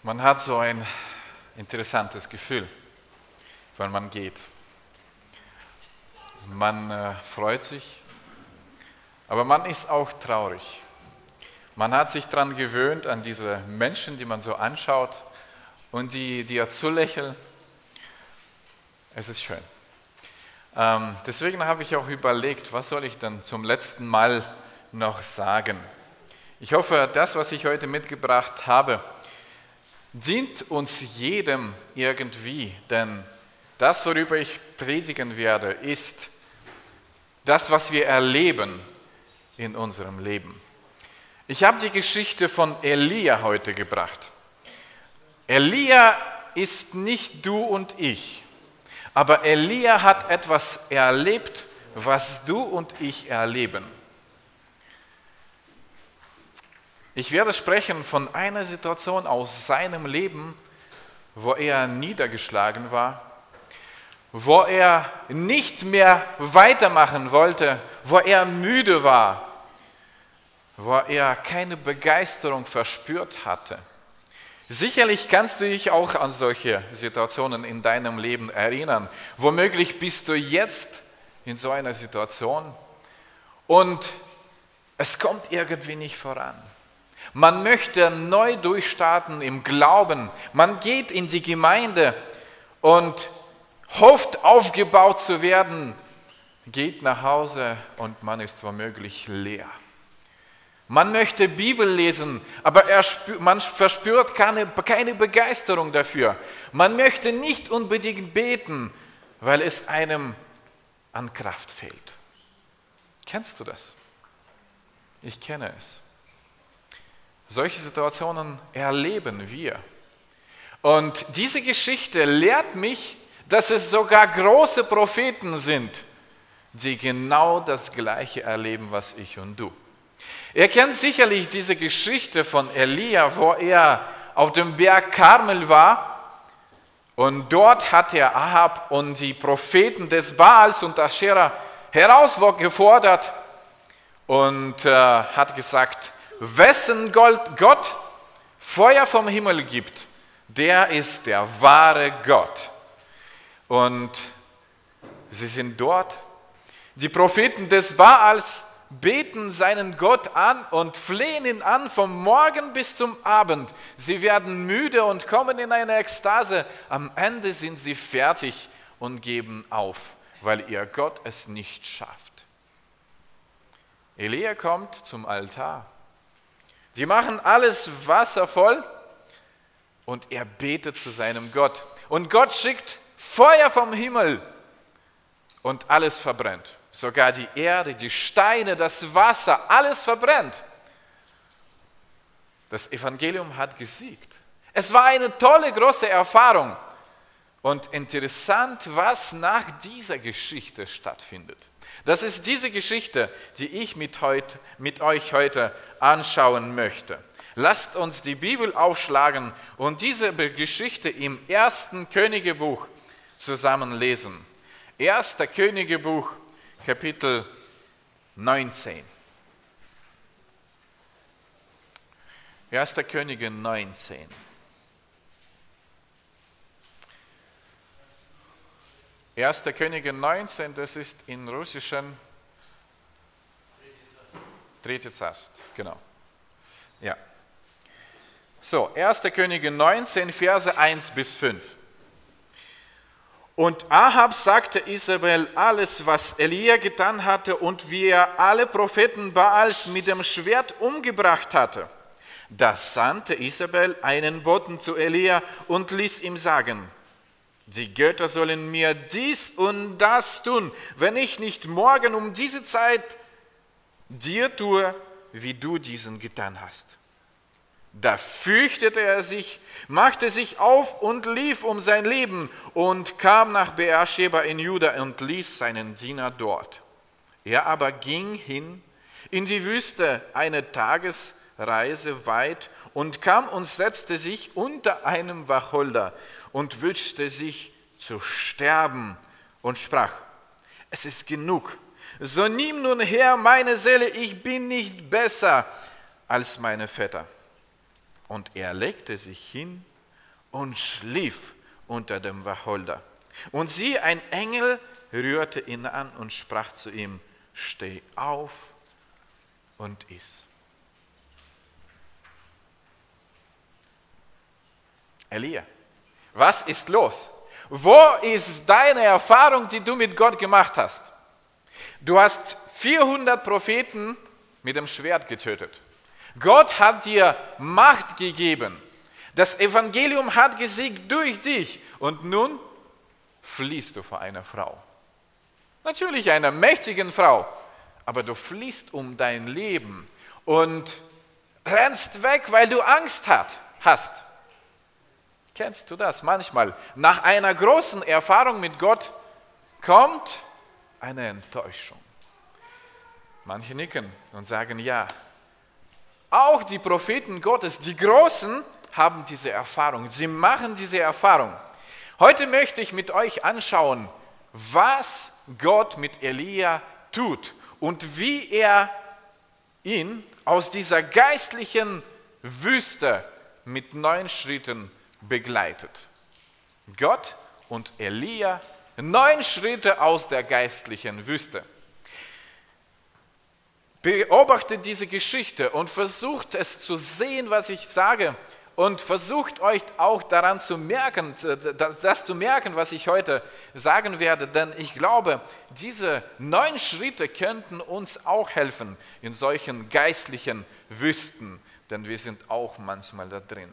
Man hat so ein interessantes Gefühl, wenn man geht. Man freut sich, aber man ist auch traurig. Man hat sich daran gewöhnt, an diese Menschen, die man so anschaut und die ja zulächeln. Es ist schön. Deswegen habe ich auch überlegt, was soll ich dann zum letzten Mal noch sagen. Ich hoffe, das, was ich heute mitgebracht habe, dient uns jedem irgendwie, denn das, worüber ich predigen werde, ist das, was wir erleben in unserem Leben. Ich habe die Geschichte von Elia heute gebracht. Elia ist nicht du und ich, aber Elia hat etwas erlebt, was du und ich erleben. Ich werde sprechen von einer Situation aus seinem Leben, wo er niedergeschlagen war, wo er nicht mehr weitermachen wollte, wo er müde war, wo er keine Begeisterung verspürt hatte. Sicherlich kannst du dich auch an solche Situationen in deinem Leben erinnern. Womöglich bist du jetzt in so einer Situation und es kommt irgendwie nicht voran. Man möchte neu durchstarten im Glauben. Man geht in die Gemeinde und hofft, aufgebaut zu werden, geht nach Hause und man ist womöglich leer. Man möchte Bibel lesen, aber man verspürt keine Begeisterung dafür. Man möchte nicht unbedingt beten, weil es einem an Kraft fehlt. Kennst du das? Ich kenne es. Solche Situationen erleben wir. Und diese Geschichte lehrt mich, dass es sogar große Propheten sind, die genau das Gleiche erleben, was ich und du. Ihr kennt sicherlich diese Geschichte von Elia, wo er auf dem Berg Karmel war und dort hat er Ahab und die Propheten des Baals und Aschera herausgefordert und hat gesagt, wessen Gott Feuer vom Himmel gibt, der ist der wahre Gott. Und sie sind dort. Die Propheten des Baals beten seinen Gott an und flehen ihn an vom Morgen bis zum Abend. Sie werden müde und kommen in eine Ekstase. Am Ende sind sie fertig und geben auf, weil ihr Gott es nicht schafft. Elia kommt zum Altar. Sie machen alles Wasser voll und er betet zu seinem Gott. Und Gott schickt Feuer vom Himmel und alles verbrennt. Sogar die Erde, die Steine, das Wasser, alles verbrennt. Das Evangelium hat gesiegt. Es war eine tolle, große Erfahrung. Und interessant, was nach dieser Geschichte stattfindet. Das ist diese Geschichte, die ich mit euch heute anschauen möchte. Lasst uns die Bibel aufschlagen und diese Geschichte im 1. Königebuch zusammen lesen. 1. Königebuch, Kapitel 19. 1. Könige 19. Erster Könige 19, das ist in russischen Dritte Zarstw, genau. Ja. So, 1. Könige 19, Verse 1 bis 5. Und Ahab sagte Isabel alles, was Elia getan hatte und wie er alle Propheten Baals mit dem Schwert umgebracht hatte. Da sandte Isabel einen Boten zu Elia und ließ ihm sagen, die Götter sollen mir dies und das tun, wenn ich nicht morgen um diese Zeit dir tue, wie du diesen getan hast. Da fürchtete er sich, machte sich auf und lief um sein Leben und kam nach Beersheba in Juda und ließ seinen Diener dort. Er aber ging hin in die Wüste eine Tagesreise weit und kam und setzte sich unter einem Wacholder und wünschte sich zu sterben und sprach, es ist genug, so nimm nun her meine Seele, ich bin nicht besser als meine Väter. Und er legte sich hin und schlief unter dem Wacholder. Und siehe, ein Engel rührte ihn an und sprach zu ihm, steh auf und iss. Elia, was ist los? Wo ist deine Erfahrung, die du mit Gott gemacht hast? Du hast 400 Propheten mit dem Schwert getötet. Gott hat dir Macht gegeben. Das Evangelium hat gesiegt durch dich. Und nun fliehst du vor einer Frau. Natürlich einer mächtigen Frau, aber du fliehst um dein Leben und rennst weg, weil du Angst hast. Kennst du das? Manchmal, nach einer großen Erfahrung mit Gott, kommt eine Enttäuschung. Manche nicken und sagen ja. Auch die Propheten Gottes, die Großen, haben diese Erfahrung. Sie machen diese Erfahrung. Heute möchte ich mit euch anschauen, was Gott mit Elia tut und wie er ihn aus dieser geistlichen Wüste mit 9 Schritten begleitet. Gott und Elia, 9 Schritte aus der geistlichen Wüste. Beobachtet diese Geschichte und versucht es zu sehen, was ich sage, und versucht euch auch daran zu merken, das zu merken, was ich heute sagen werde, denn ich glaube, diese 9 Schritte könnten uns auch helfen in solchen geistlichen Wüsten, denn wir sind auch manchmal da drin.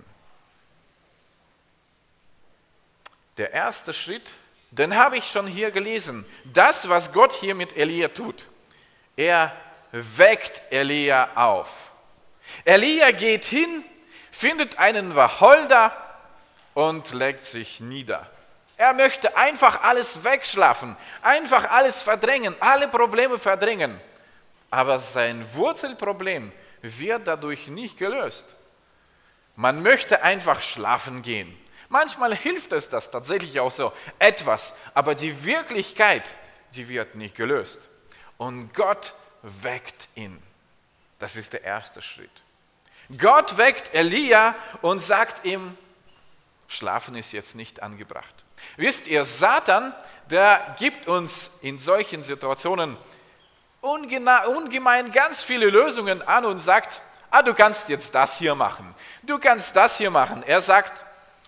Der erste Schritt, den habe ich schon hier gelesen. Das, was Gott hier mit Elia tut. Er weckt Elia auf. Elia geht hin, findet einen Wacholder und legt sich nieder. Er möchte einfach alles wegschlafen, einfach alles verdrängen, alle Probleme verdrängen. Aber sein Wurzelproblem wird dadurch nicht gelöst. Man möchte einfach schlafen gehen. Manchmal hilft es das tatsächlich auch so etwas, aber die Wirklichkeit, die wird nicht gelöst. Und Gott weckt ihn. Das ist der erste Schritt. Gott weckt Elia und sagt ihm, Schlafen ist jetzt nicht angebracht. Wisst ihr, Satan, der gibt uns in solchen Situationen ungemein ganz viele Lösungen an und sagt, du kannst jetzt das hier machen, du kannst das hier machen. Er sagt,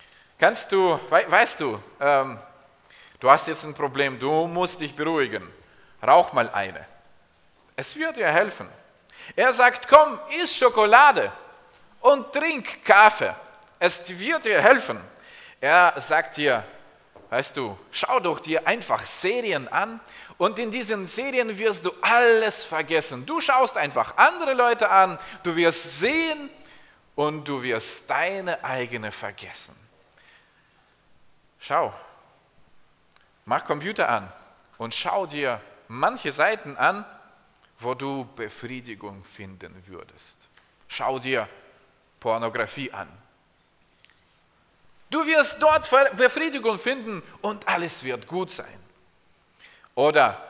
weißt du, du hast jetzt ein Problem, du musst dich beruhigen, rauch mal eine. Es wird dir helfen. Er sagt, komm, iss Schokolade und trink Kaffee. Es wird dir helfen. Er sagt dir, weißt du, schau doch dir einfach Serien an und in diesen Serien wirst du alles vergessen. Du schaust einfach andere Leute an, du wirst sehen und du wirst deine eigene vergessen. Schau, mach Computer an und schau dir manche Seiten an, wo du Befriedigung finden würdest. Schau dir Pornografie an. Du wirst dort Befriedigung finden und alles wird gut sein. Oder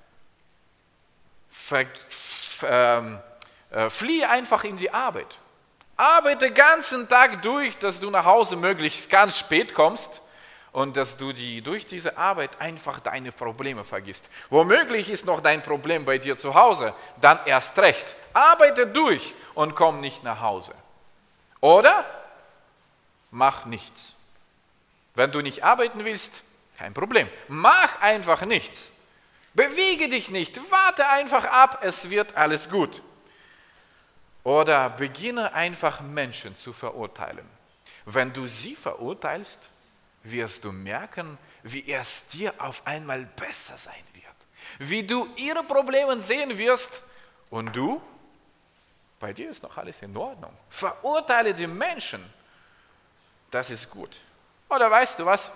fliehe einfach in die Arbeit. Arbeite den ganzen Tag durch, dass du nach Hause möglichst ganz spät kommst und dass du durch diese Arbeit einfach deine Probleme vergisst. Womöglich ist noch dein Problem bei dir zu Hause, dann erst recht. Arbeite durch und komm nicht nach Hause. Oder mach nichts. Wenn du nicht arbeiten willst, kein Problem. Mach einfach nichts. Bewege dich nicht, warte einfach ab, es wird alles gut. Oder beginne einfach Menschen zu verurteilen. Wenn du sie verurteilst, wirst du merken, wie es dir auf einmal besser sein wird. Wie du ihre Probleme sehen wirst und du, bei dir ist noch alles in Ordnung. Verurteile die Menschen, das ist gut. Oder weißt du was?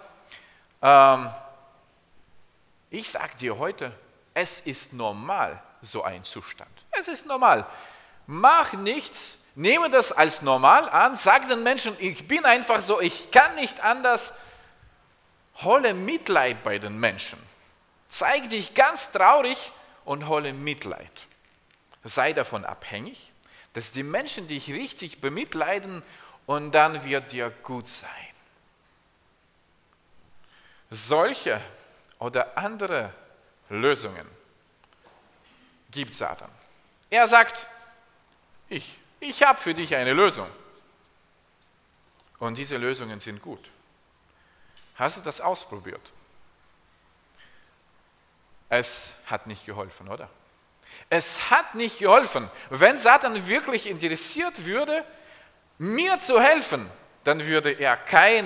Ich sage dir heute, es ist normal, so ein Zustand. Es ist normal. Mach nichts, nehme das als normal an, sag den Menschen, ich bin einfach so, ich kann nicht anders. Hole Mitleid bei den Menschen. Zeig dich ganz traurig und hole Mitleid. Sei davon abhängig, dass die Menschen dich richtig bemitleiden und dann wird dir gut sein. Solche oder andere Lösungen gibt Satan. Er sagt, ich habe für dich eine Lösung. Und diese Lösungen sind gut. Hast du das ausprobiert? Es hat nicht geholfen, oder? Es hat nicht geholfen. Wenn Satan wirklich interessiert würde, mir zu helfen, dann würde er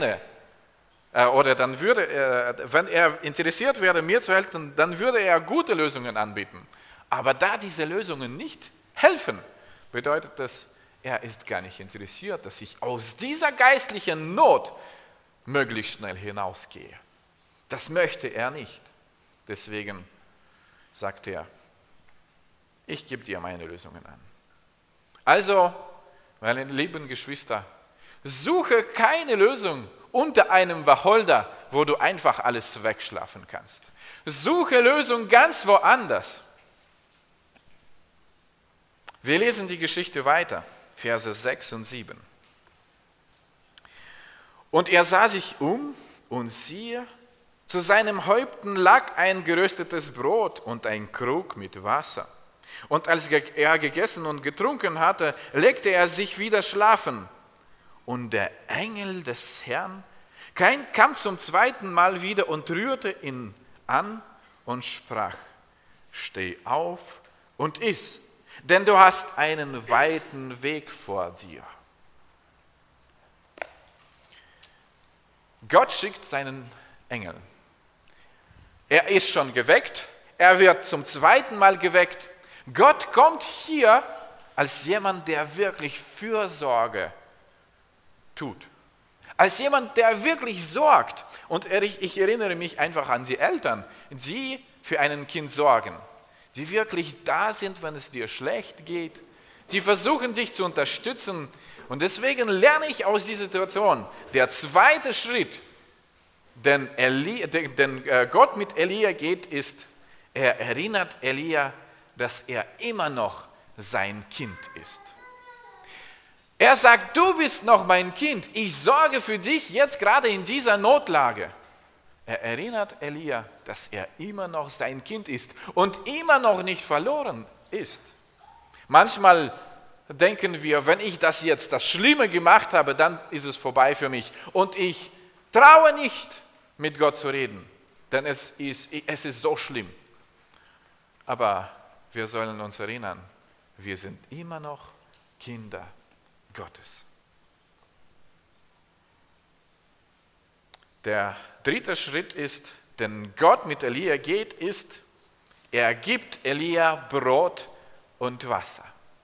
wenn er interessiert wäre, mir zu helfen, dann würde er gute Lösungen anbieten. Aber da diese Lösungen nicht helfen, bedeutet das, er ist gar nicht interessiert, dass ich aus dieser geistlichen Not möglichst schnell hinausgehe. Das möchte er nicht. Deswegen sagt er, ich gebe dir meine Lösungen an. Also, meine lieben Geschwister, suche keine Lösung unter einem Wacholder, wo du einfach alles wegschlafen kannst. Suche Lösung ganz woanders. Wir lesen die Geschichte weiter, Verse 6 und 7. Und er sah sich um und siehe, zu seinem Häupten lag ein geröstetes Brot und ein Krug mit Wasser. Und als er gegessen und getrunken hatte, legte er sich wieder schlafen. Und der Engel des Herrn kam zum zweiten Mal wieder und rührte ihn an und sprach, steh auf und iss, denn du hast einen weiten Weg vor dir. Gott schickt seinen Engel. Er ist schon geweckt, er wird zum zweiten Mal geweckt. Gott kommt hier als jemand, der wirklich Fürsorge tut. Als jemand, der wirklich sorgt. Und ich erinnere mich einfach an die Eltern, die für ein Kind sorgen. Die wirklich da sind, wenn es dir schlecht geht. Die versuchen, dich zu unterstützen. Und deswegen lerne ich aus dieser Situation, der zweite Schritt, den Gott mit Elia geht, ist, er erinnert Elia, dass er immer noch sein Kind ist. Er sagt, du bist noch mein Kind, ich sorge für dich jetzt gerade in dieser Notlage. Er erinnert Elia, dass er immer noch sein Kind ist und immer noch nicht verloren ist. Manchmal denken wir, wenn ich das jetzt, das Schlimme gemacht habe, dann ist es vorbei für mich. Und ich traue nicht, mit Gott zu reden, denn es ist so schlimm. Aber wir sollen uns erinnern, wir sind immer noch Kinder Gottes. Der dritte Schritt ist, den Gott mit Elia geht, ist, er gibt Elia Brot und Wasser.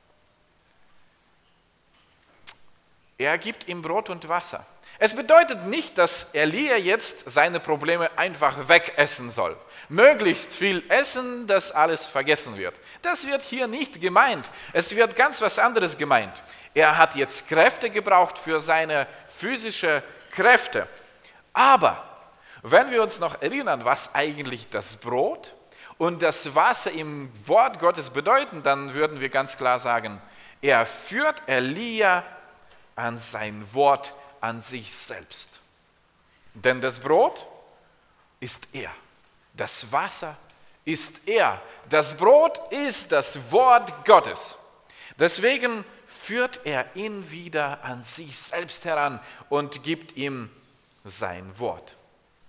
Er gibt ihm Brot und Wasser. Es bedeutet nicht, dass Elia jetzt seine Probleme einfach wegessen soll. Möglichst viel essen, dass alles vergessen wird. Das wird hier nicht gemeint. Es wird ganz was anderes gemeint. Er hat jetzt Kräfte gebraucht für seine physischen Kräfte. Aber wenn wir uns noch erinnern, was eigentlich das Brot und das Wasser im Wort Gottes bedeuten, dann würden wir ganz klar sagen, er führt Elia an sein Wort, an sich selbst. Denn das Brot ist er, das Wasser ist er, das Brot ist das Wort Gottes. Deswegen führt er ihn wieder an sich selbst heran und gibt ihm sein Wort.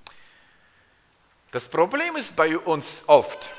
Das Problem ist bei uns oft,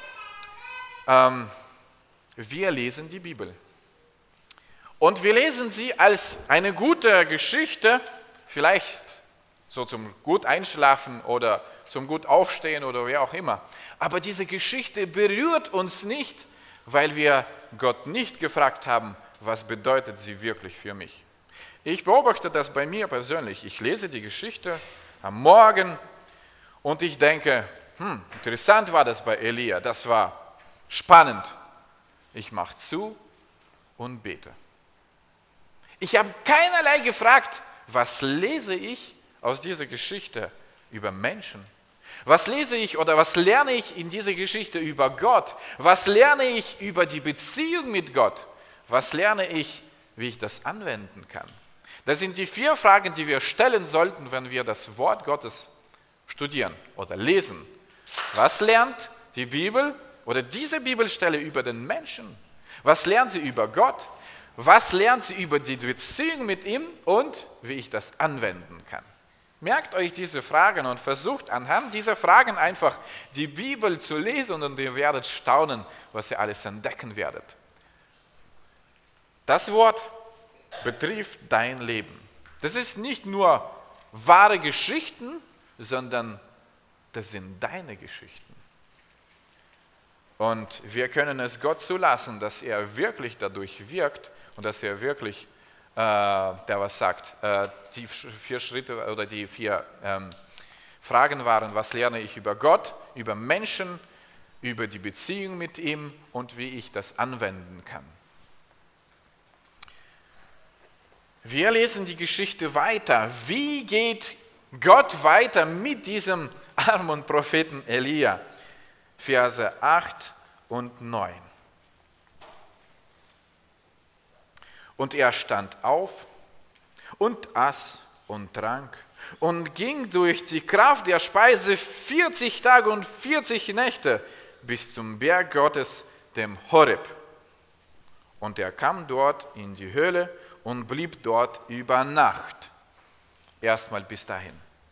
wir lesen die Bibel. Und wir lesen sie als eine gute Geschichte, vielleicht so zum gut Einschlafen oder zum gut Aufstehen oder wie auch immer. Aber diese Geschichte berührt uns nicht, weil wir Gott nicht gefragt haben, was bedeutet sie wirklich für mich. Ich beobachte das bei mir persönlich. Ich lese die Geschichte am Morgen und ich denke, interessant war das bei Elia, das war spannend. Ich mache zu und bete. Ich habe keinerlei gefragt, was lese ich aus dieser Geschichte über Menschen? Was lese ich oder was lerne ich in dieser Geschichte über Gott? Was lerne ich über die Beziehung mit Gott? Was lerne ich, wie ich das anwenden kann? Das sind die 4 Fragen, die wir stellen sollten, wenn wir das Wort Gottes studieren oder lesen. Was lernt die Bibel oder diese Bibelstelle über den Menschen? Was lernt sie über Gott? Was lernt sie über die Beziehung mit ihm und wie ich das anwenden kann? Merkt euch diese Fragen und versucht anhand dieser Fragen einfach die Bibel zu lesen und ihr werdet staunen, was ihr alles entdecken werdet. Das Wort betrifft dein Leben. Das ist nicht nur wahre Geschichten, sondern das sind deine Geschichten. Und wir können es Gott zulassen, dass er wirklich dadurch wirkt und dass er wirklich der was sagt. Die 4 Schritte oder die 4 Fragen waren, was lerne ich über Gott, über Menschen, über die Beziehung mit ihm und wie ich das anwenden kann. Wir lesen die Geschichte weiter. Wie geht Gott weiter mit diesem armen Propheten Elia? Verse 8 und 9. Und er stand auf und aß und trank und ging durch die Kraft der Speise 40 Tage und 40 Nächte bis zum Berg Gottes, dem Horeb. Und er kam dort in die Höhle und blieb dort über Nacht. Erstmal bis dahin.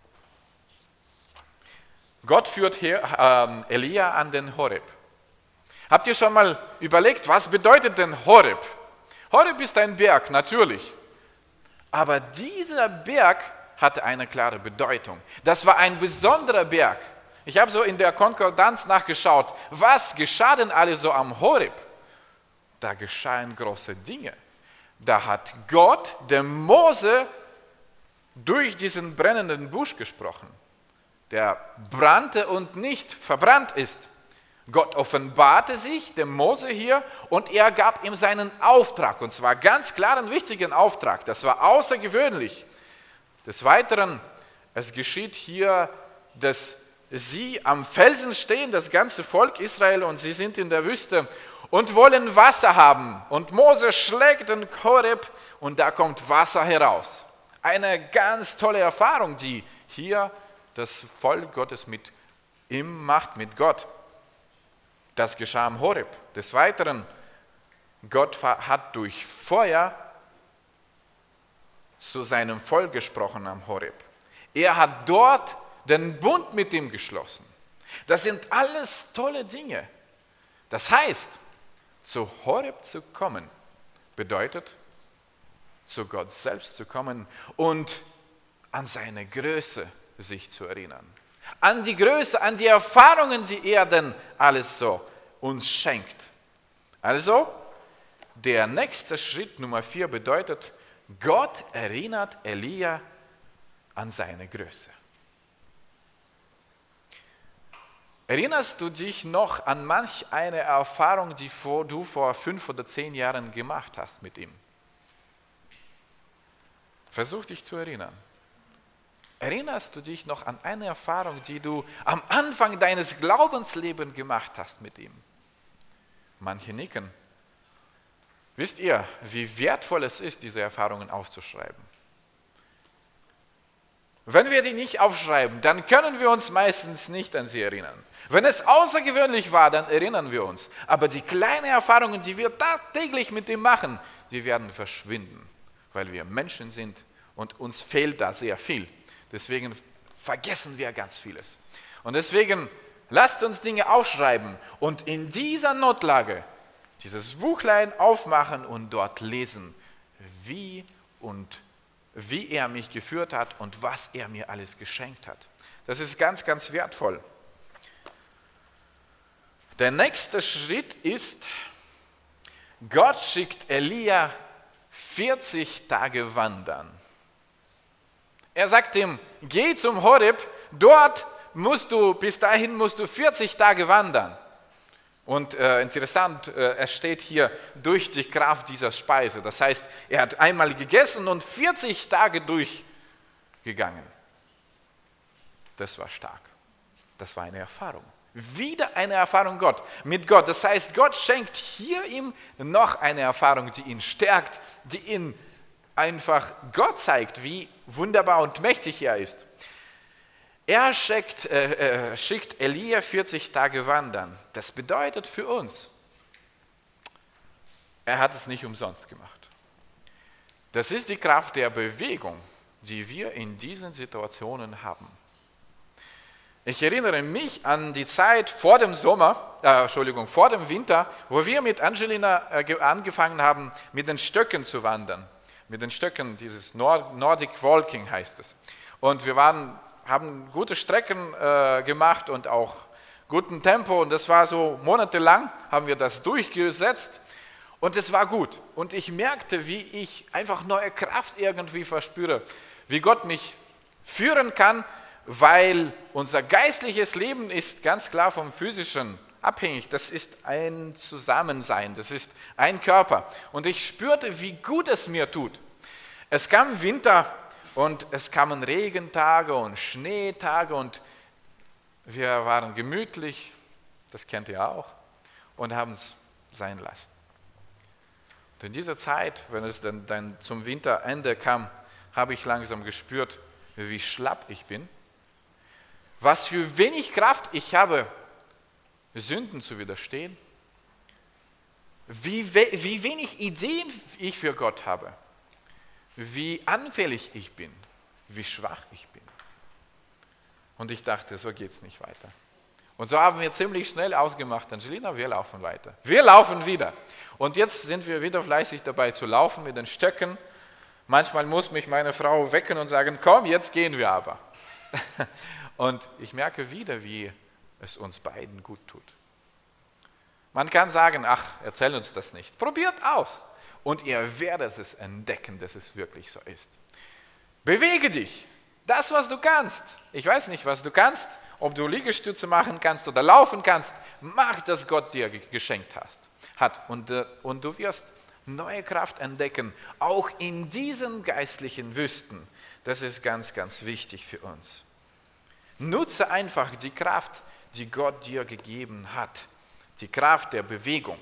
Gott führt Elia an den Horeb. Habt ihr schon mal überlegt, was bedeutet denn Horeb? Horeb ist ein Berg, natürlich. Aber dieser Berg hatte eine klare Bedeutung. Das war ein besonderer Berg. Ich habe so in der Konkordanz nachgeschaut, was geschah denn alles so am Horeb? Da geschahen große Dinge. Da hat Gott dem Mose durch diesen brennenden Busch gesprochen, der brannte und nicht verbrannt ist. Gott offenbarte sich dem Mose hier und er gab ihm seinen Auftrag, und zwar ganz klar einen wichtigen Auftrag. Das war außergewöhnlich. Des Weiteren, es geschieht hier, dass sie am Felsen stehen, das ganze Volk Israel, und sie sind in der Wüste und wollen Wasser haben. Und Mose schlägt den Horeb und da kommt Wasser heraus. Eine ganz tolle Erfahrung, die hier das Volk Gottes mit ihm macht, mit Gott. Das geschah am Horeb. Des Weiteren, Gott hat durch Feuer zu seinem Volk gesprochen am Horeb. Er hat dort den Bund mit ihm geschlossen. Das sind alles tolle Dinge. Das heißt, zu Horeb zu kommen, bedeutet, zu Gott selbst zu kommen und an seine Größe sich zu erinnern. An die Größe, an die Erfahrungen, die er denn alles so uns schenkt. Also, der nächste Schritt, Nummer 4, bedeutet, Gott erinnert Elia an seine Größe. Erinnerst du dich noch an manch eine Erfahrung, die du vor 5 oder 10 Jahren gemacht hast mit ihm? Versuch dich zu erinnern. Erinnerst du dich noch an eine Erfahrung, die du am Anfang deines Glaubenslebens gemacht hast mit ihm? Manche nicken. Wisst ihr, wie wertvoll es ist, diese Erfahrungen aufzuschreiben? Wenn wir die nicht aufschreiben, dann können wir uns meistens nicht an sie erinnern. Wenn es außergewöhnlich war, dann erinnern wir uns. Aber die kleinen Erfahrungen, die wir tagtäglich mit ihm machen, die werden verschwinden, weil wir Menschen sind und uns fehlt da sehr viel. Deswegen vergessen wir ganz vieles. Und deswegen lasst uns Dinge aufschreiben und in dieser Notlage dieses Buchlein aufmachen und dort lesen, wie er mich geführt hat und was er mir alles geschenkt hat. Das ist ganz, ganz wertvoll. Der nächste Schritt ist, Gott schickt Elia 40 Tage wandern. Er sagt ihm, geh zum Horeb, bis dahin musst du 40 Tage wandern. Und interessant, es steht hier, durch die Kraft dieser Speise. Das heißt, er hat einmal gegessen und 40 Tage durchgegangen. Das war stark. Das war eine Erfahrung. Wieder eine Erfahrung mit Gott. Das heißt, Gott schenkt hier ihm noch eine Erfahrung, die ihn stärkt, die ihn einfach Gott zeigt, wie wunderbar und mächtig er ist. schickt Elia 40 Tage wandern. Das bedeutet für uns, er hat es nicht umsonst gemacht. Das ist die Kraft der Bewegung, die wir in diesen Situationen haben. Ich erinnere mich an die Zeit vor dem vor dem Winter, wo wir mit Angelina angefangen haben, mit den Stöcken zu wandern. Mit den Stöcken, dieses Nordic Walking heißt es. Und wir haben gute Strecken gemacht und auch guten Tempo. Und das war so monatelang, haben wir das durchgesetzt. Und es war gut. Und ich merkte, wie ich einfach neue Kraft irgendwie verspüre. Wie Gott mich führen kann, weil unser geistliches Leben ist ganz klar vom physischen abhängig. Das ist ein Zusammensein, das ist ein Körper. Und ich spürte, wie gut es mir tut. Es kam Winter und es kamen Regentage und Schneetage und wir waren gemütlich, das kennt ihr auch, und haben es sein lassen. Und in dieser Zeit, wenn es dann zum Winterende kam, habe ich langsam gespürt, wie schlapp ich bin. Was für wenig Kraft ich habe, Sünden zu widerstehen. Wie wenig Ideen ich für Gott habe. Wie anfällig ich bin. Wie schwach ich bin. Und ich dachte, so geht es nicht weiter. Und so haben wir ziemlich schnell ausgemacht, Angelina, wir laufen weiter. Wir laufen wieder. Und jetzt sind wir wieder fleißig dabei zu laufen mit den Stöcken. Manchmal muss mich meine Frau wecken und sagen, komm, jetzt gehen wir aber. Und ich merke wieder, wie es uns beiden gut tut. Man kann sagen, ach, erzähl uns das nicht. Probiert aus. Und ihr werdet es entdecken, dass es wirklich so ist. Bewege dich. Das, was du kannst. Ich weiß nicht, was du kannst, ob du Liegestütze machen kannst oder laufen kannst. Mach, das Gott dir geschenkt hat. Und du wirst neue Kraft entdecken, auch in diesen geistlichen Wüsten. Das ist ganz, ganz wichtig für uns. Nutze einfach die Kraft, die Gott dir gegeben hat. Die Kraft der Bewegung.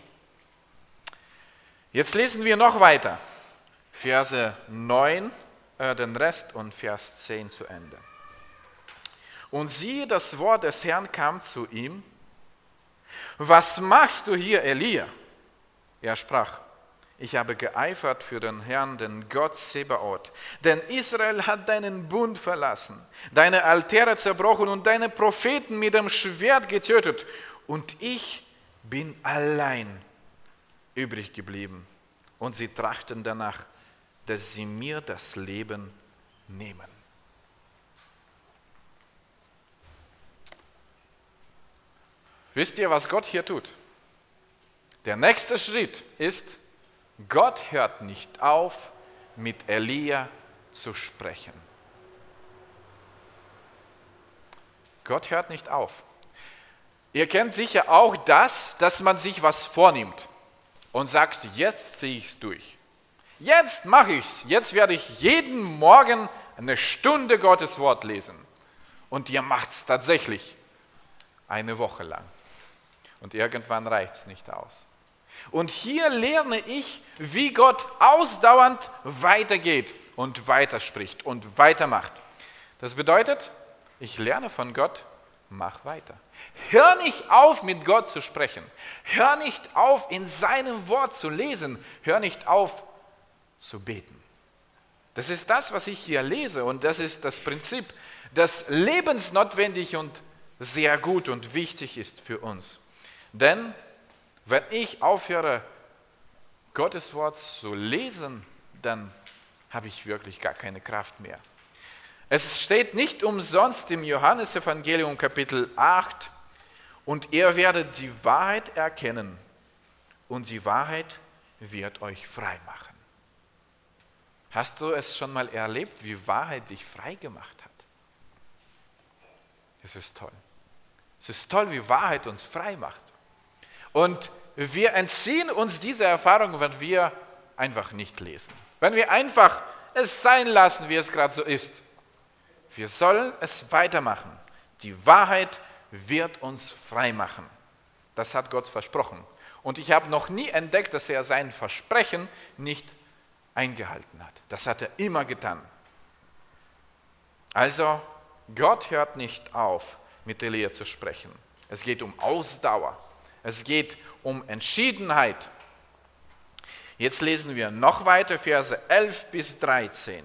Jetzt lesen wir noch weiter. Verse 9, den Rest und Vers 10 zu Ende. Und siehe, das Wort des Herrn kam zu ihm. Was machst du hier, Elia? Er sprach, ich habe geeifert für den Herrn, den Gott Sebaoth. Denn Israel hat deinen Bund verlassen, deine Altäre zerbrochen und deine Propheten mit dem Schwert getötet. Und ich bin allein übrig geblieben. Und sie trachten danach, dass sie mir das Leben nehmen. Wisst ihr, was Gott hier tut? Der nächste Schritt ist, Gott hört nicht auf, mit Elia zu sprechen. Gott hört nicht auf. Ihr kennt sicher auch das, dass man sich was vornimmt und sagt, jetzt ziehe ich es durch. Jetzt mache ich es. Jetzt werde ich jeden Morgen eine Stunde Gottes Wort lesen. Und ihr macht es tatsächlich eine Woche lang. Und irgendwann reicht es nicht aus. Und hier lerne ich, wie Gott ausdauernd weitergeht und weiterspricht und weitermacht. Das bedeutet, ich lerne von Gott, mach weiter. Hör nicht auf, mit Gott zu sprechen. Hör nicht auf, in seinem Wort zu lesen. Hör nicht auf, zu beten. Das ist das, was ich hier lese und das ist das Prinzip, das lebensnotwendig und sehr gut und wichtig ist für uns. Denn wenn ich aufhöre, Gottes Wort zu lesen, dann habe ich wirklich gar keine Kraft mehr. Es steht nicht umsonst im Johannesevangelium Kapitel 8, und ihr werdet die Wahrheit erkennen und die Wahrheit wird euch frei machen. Hast du es schon mal erlebt, wie Wahrheit dich frei gemacht hat? Es ist toll. Es ist toll, wie Wahrheit uns frei macht. Und wir entziehen uns diese Erfahrung, wenn wir einfach nicht lesen. Wenn wir einfach es sein lassen, wie es gerade so ist. Wir sollen es weitermachen. Die Wahrheit wird uns frei machen. Das hat Gott versprochen. Und ich habe noch nie entdeckt, dass er sein Versprechen nicht eingehalten hat. Das hat er immer getan. Also Gott hört nicht auf, mit Elia zu sprechen. Es geht um Ausdauer. Es geht um Entschiedenheit. Jetzt lesen wir noch weiter, Verse 11 bis 13.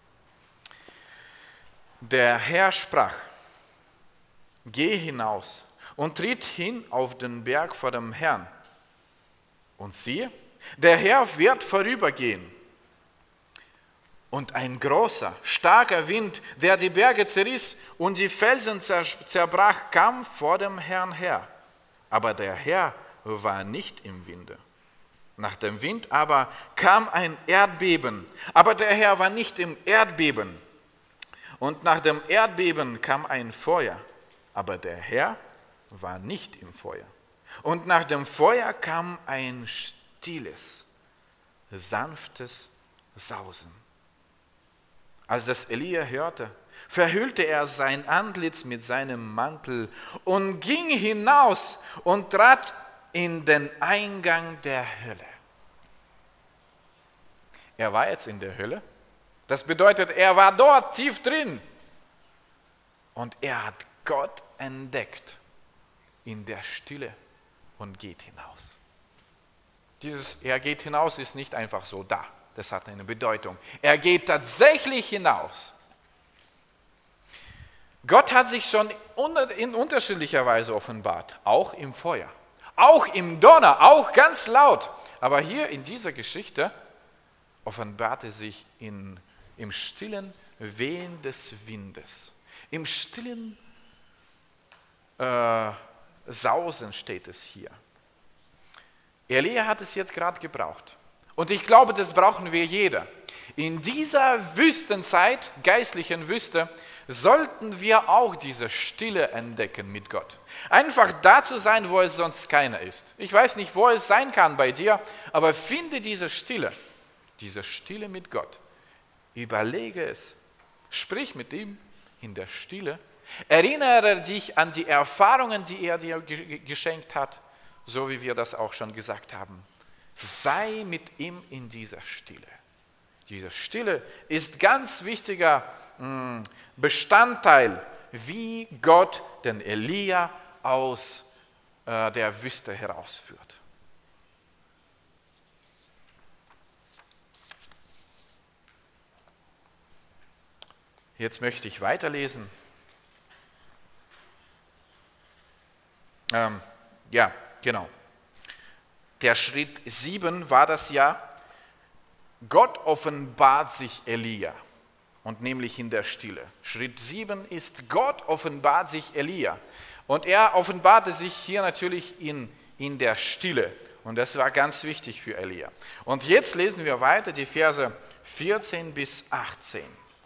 Der Herr sprach: Geh hinaus und tritt hin auf den Berg vor dem Herrn. Und siehe, der Herr wird vorübergehen. Und ein großer, starker Wind, der die Berge zerriss und die Felsen zerbrach, kam vor dem Herrn her. Aber der Herr war nicht im Winde. Nach dem Wind aber kam ein Erdbeben, aber der Herr war nicht im Erdbeben. Und nach dem Erdbeben kam ein Feuer, aber der Herr war nicht im Feuer. Und nach dem Feuer kam ein stilles, sanftes Sausen. Als das Elia hörte, verhüllte er sein Antlitz mit seinem Mantel und ging hinaus und trat in den Eingang der Hölle. Er war jetzt in der Hölle. Das bedeutet, er war dort tief drin. Und er hat Gott entdeckt in der Stille und geht hinaus. Dieses Er geht hinaus ist nicht einfach so da. Das hat eine Bedeutung. Er geht tatsächlich hinaus. Gott hat sich schon in unterschiedlicher Weise offenbart, auch im Feuer, auch im Donner, auch ganz laut. Aber hier in dieser Geschichte offenbarte sich im stillen Wehen des Windes, im stillen Sausen steht es hier. Elia hat es jetzt gerade gebraucht. Und ich glaube, das brauchen wir jeder. In dieser Wüstenzeit, geistlichen Wüste, sollten wir auch diese Stille entdecken mit Gott. Einfach da zu sein, wo es sonst keiner ist. Ich weiß nicht, wo es sein kann bei dir, aber finde diese Stille mit Gott. Überlege es, sprich mit ihm in der Stille. Erinnere dich an die Erfahrungen, die er dir geschenkt hat, so wie wir das auch schon gesagt haben. Sei mit ihm in dieser Stille. Diese Stille ist ganz wichtiger Bestandteil, wie Gott den Elia aus der Wüste herausführt. Jetzt möchte ich weiterlesen. Ja, genau. Der Schritt 7 war das ja, Gott offenbart sich Elia und nämlich in der Stille. Schritt 7 ist, Gott offenbart sich Elia und er offenbarte sich hier natürlich in der Stille und das war ganz wichtig für Elia. Und jetzt lesen wir weiter die Verse 14 bis 18.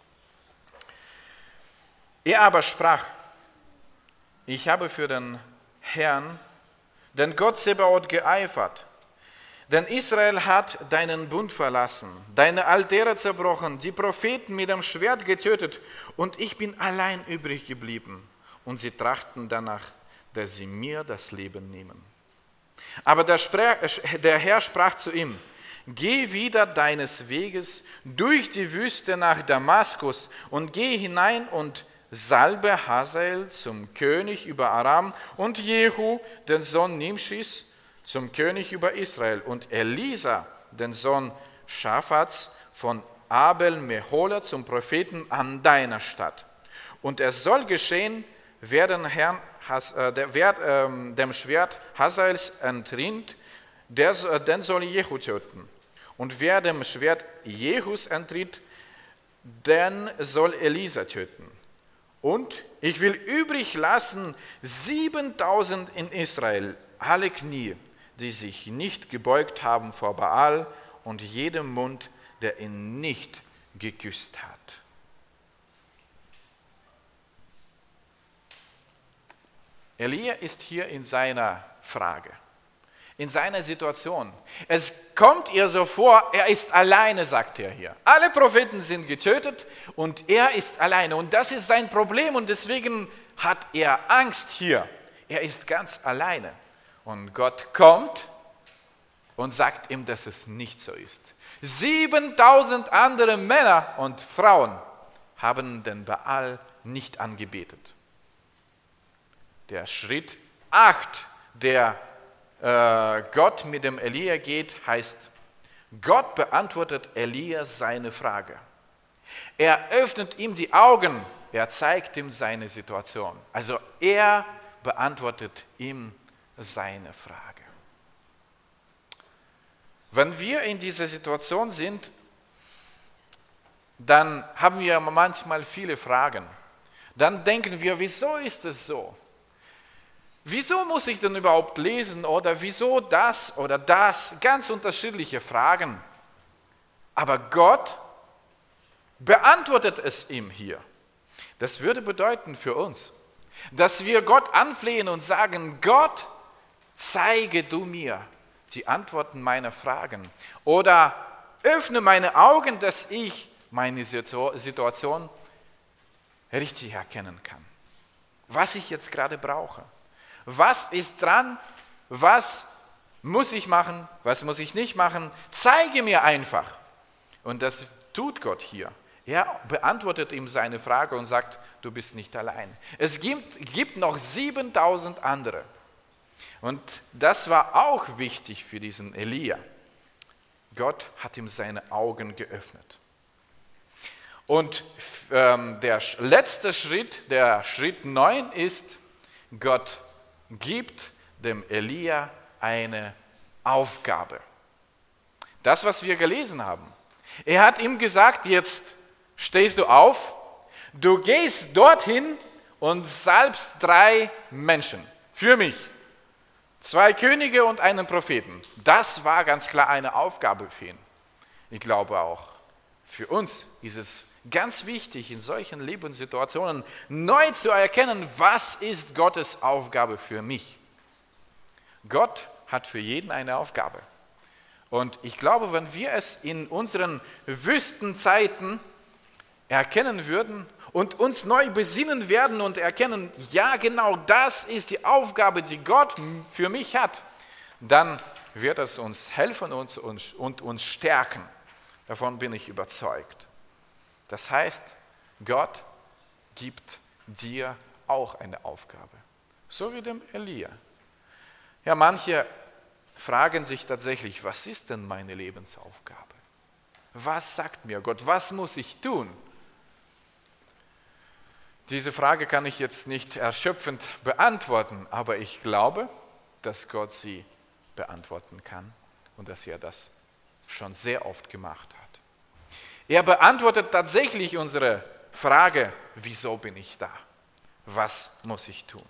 Er aber sprach: Ich habe für den Herrn, den Gott Zebaoth, geeifert. Denn Israel hat deinen Bund verlassen, deine Altäre zerbrochen, die Propheten mit dem Schwert getötet und ich bin allein übrig geblieben. Und sie trachten danach, dass sie mir das Leben nehmen. Aber der Herr sprach zu ihm: Geh wieder deines Weges durch die Wüste nach Damaskus und geh hinein und salbe Hazael zum König über Aram und Jehu, den Sohn Nimschis, zum König über Israel und Elisa, den Sohn Schaphats, von Abel-Mehola zum Propheten an deiner Stadt. Und es soll geschehen, wer dem Schwert Hazaels entrinnt, den soll Jehu töten. Und wer dem Schwert Jehus entrinnt, den soll Elisa töten. Und ich will übrig lassen 7000 in Israel, alle Knie, die sich nicht gebeugt haben vor Baal und jedem Mund, der ihn nicht geküsst hat. Elia ist hier in seiner Frage, in seiner Situation. Es kommt ihr so vor, er ist alleine, sagt er hier. Alle Propheten sind getötet und er ist alleine. Und das ist sein Problem und deswegen hat er Angst hier. Er ist ganz alleine. Und Gott kommt und sagt ihm, dass es nicht so ist. 7000 andere Männer und Frauen haben den Baal nicht angebetet. Der Schritt 8, der Gott mit dem Elia geht, heißt, Gott beantwortet Elia seine Frage. Er öffnet ihm die Augen, er zeigt ihm seine Situation. Also er beantwortet ihm seine Frage. Wenn wir in dieser Situation sind, dann haben wir manchmal viele Fragen. Dann denken wir, wieso ist es so? Wieso muss ich denn überhaupt lesen oder wieso das oder das? Ganz unterschiedliche Fragen. Aber Gott beantwortet es ihm hier. Das würde bedeuten für uns, dass wir Gott anflehen und sagen, Gott, zeige du mir die Antworten meiner Fragen oder öffne meine Augen, dass ich meine Situation richtig erkennen kann. Was ich jetzt gerade brauche. Was ist dran? Was muss ich machen? Was muss ich nicht machen? Zeige mir einfach. Und das tut Gott hier. Er beantwortet ihm seine Frage und sagt, du bist nicht allein. Es gibt noch 7000 andere. Und das war auch wichtig für diesen Elia. Gott hat ihm seine Augen geöffnet. Und der letzte Schritt, der Schritt 9 ist, Gott gibt dem Elia eine Aufgabe. Das, was wir gelesen haben. Er hat ihm gesagt, jetzt stehst du auf, du gehst dorthin und salbst 3 Menschen für mich. 2 Könige und einen Propheten. Das war ganz klar eine Aufgabe für ihn. Ich glaube auch, für uns ist es ganz wichtig, in solchen Lebenssituationen neu zu erkennen, was ist Gottes Aufgabe für mich. Gott hat für jeden eine Aufgabe. Und ich glaube, wenn wir es in unseren Wüstenzeiten erkennen würden und uns neu besinnen werden und erkennen, ja genau, das ist die Aufgabe, die Gott für mich hat, dann wird es uns helfen und uns stärken. Davon bin ich überzeugt. Das heißt, Gott gibt dir auch eine Aufgabe, so wie dem Elia. Ja, manche fragen sich tatsächlich, was ist denn meine Lebensaufgabe? Was sagt mir Gott? Was muss ich tun? Diese Frage kann ich jetzt nicht erschöpfend beantworten, aber ich glaube, dass Gott sie beantworten kann und dass er das schon sehr oft gemacht hat. Er beantwortet tatsächlich unsere Frage, wieso bin ich da? Was muss ich tun?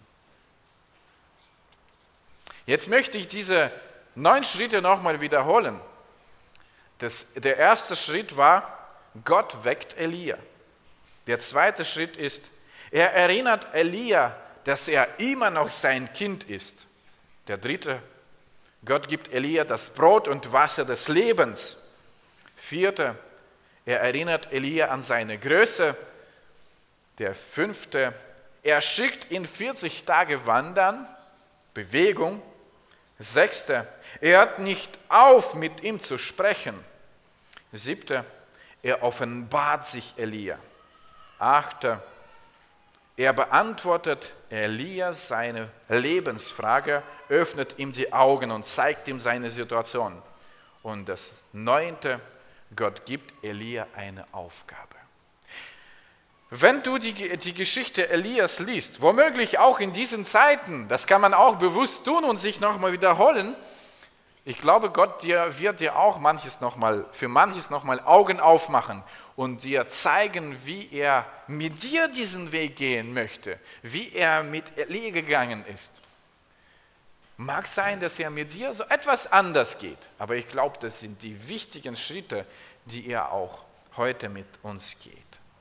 Jetzt möchte ich diese 9 Schritte nochmal wiederholen. Der erste Schritt war, Gott weckt Elia. Der zweite Schritt ist, er erinnert Elia, dass er immer noch sein Kind ist. Der dritte, Gott gibt Elia das Brot und Wasser des Lebens. Vierte, er erinnert Elia an seine Größe. Der fünfte, er schickt ihn 40 Tage wandern, Bewegung. Sechste, er hört nicht auf, mit ihm zu sprechen. Siebte, er offenbart sich Elia. Achte, er beantwortet Elia seine Lebensfrage, öffnet ihm die Augen und zeigt ihm seine Situation. Und das 9, Gott gibt Elia eine Aufgabe. Wenn du die Geschichte Elias liest, womöglich auch in diesen Zeiten, das kann man auch bewusst tun und sich nochmal wiederholen, ich glaube, Gott wird dir auch für manches nochmal Augen aufmachen und dir zeigen, wie er mit dir diesen Weg gehen möchte, wie er mit Elia gegangen ist. Mag sein, dass er mit dir so etwas anders geht, aber ich glaube, das sind die wichtigen Schritte, die er auch heute mit uns geht.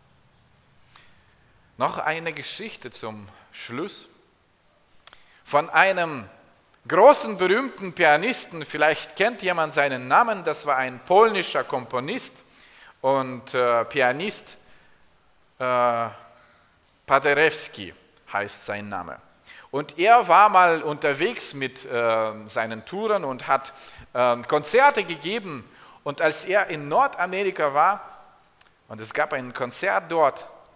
Noch eine Geschichte zum Schluss von einem großen, berühmten Pianisten. Vielleicht kennt jemand seinen Namen. Das war ein polnischer Komponist und Pianist. Paderewski heißt sein Name. Und er war mal unterwegs mit seinen Touren und hat Konzerte gegeben. Und als er in Nordamerika war und es gab ein Konzert dort,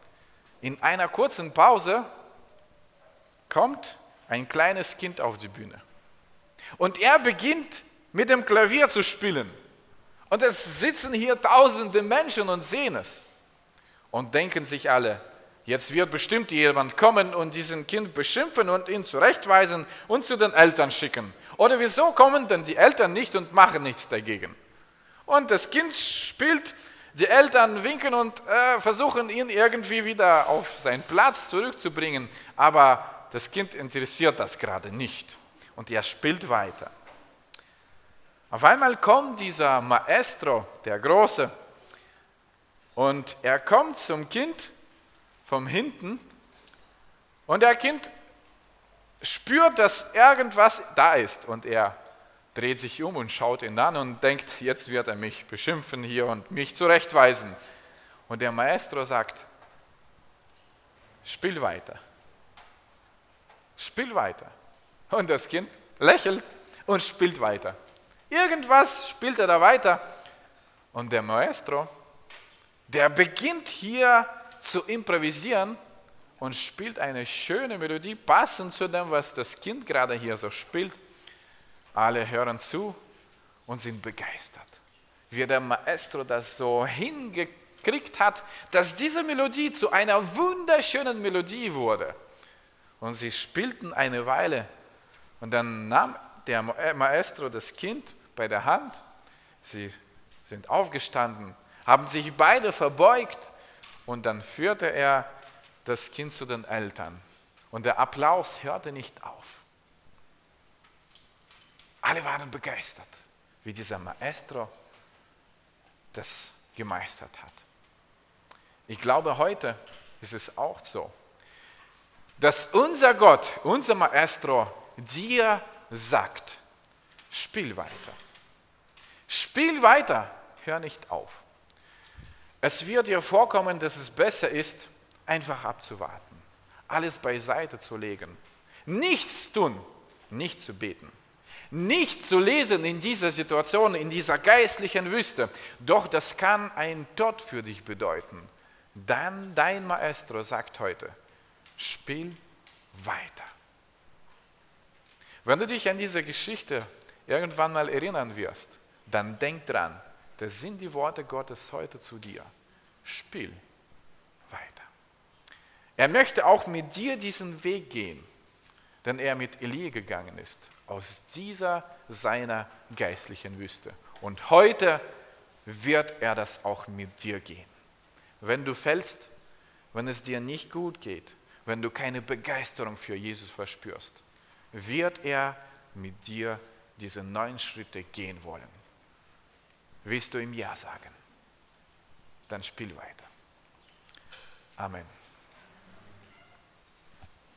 in einer kurzen Pause kommt ein kleines Kind auf die Bühne. Und er beginnt mit dem Klavier zu spielen. Und es sitzen hier tausende Menschen und sehen es. Und denken sich alle, jetzt wird bestimmt jemand kommen und diesen Kind beschimpfen und ihn zurechtweisen und zu den Eltern schicken. Oder wieso kommen denn die Eltern nicht und machen nichts dagegen? Und das Kind spielt, die Eltern winken und versuchen ihn irgendwie wieder auf seinen Platz zurückzubringen. Aber das Kind interessiert das gerade nicht. Und er spielt weiter. Auf einmal kommt dieser Maestro, der Große, und er kommt zum Kind von hinten und der Kind spürt, dass irgendwas da ist und er dreht sich um und schaut ihn an und denkt, jetzt wird er mich beschimpfen hier und mich zurechtweisen. Und der Maestro sagt, spiel weiter. Spiel weiter. Und das Kind lächelt und spielt weiter. Irgendwas spielt er da weiter. Und der Maestro, der beginnt hier zu improvisieren und spielt eine schöne Melodie, passend zu dem, was das Kind gerade hier so spielt. Alle hören zu und sind begeistert, wie der Maestro das so hingekriegt hat, dass diese Melodie zu einer wunderschönen Melodie wurde. Und sie spielten eine Weile und dann nahm der Maestro das Kind bei der Hand, sie sind aufgestanden, haben sich beide verbeugt und dann führte er das Kind zu den Eltern. Und der Applaus hörte nicht auf. Alle waren begeistert, wie dieser Maestro das gemeistert hat. Ich glaube, heute ist es auch so, dass unser Gott, unser Maestro dir sagt, spiel weiter. Spiel weiter, hör nicht auf. Es wird dir vorkommen, dass es besser ist, einfach abzuwarten, alles beiseite zu legen, nichts tun, nicht zu beten, nicht zu lesen in dieser Situation, in dieser geistlichen Wüste. Doch das kann ein Tod für dich bedeuten. Dann dein Maestro sagt heute, spiel weiter. Wenn du dich an diese Geschichte irgendwann mal erinnern wirst, dann denk dran, das sind die Worte Gottes heute zu dir. Spiel weiter. Er möchte auch mit dir diesen Weg gehen, den er mit Elia gegangen ist, aus dieser seiner geistlichen Wüste. Und heute wird er das auch mit dir gehen. Wenn du fällst, wenn es dir nicht gut geht, wenn du keine Begeisterung für Jesus verspürst, wird er mit dir diese 9 Schritte gehen wollen. Willst du ihm Ja sagen? Dann spiel weiter. Amen.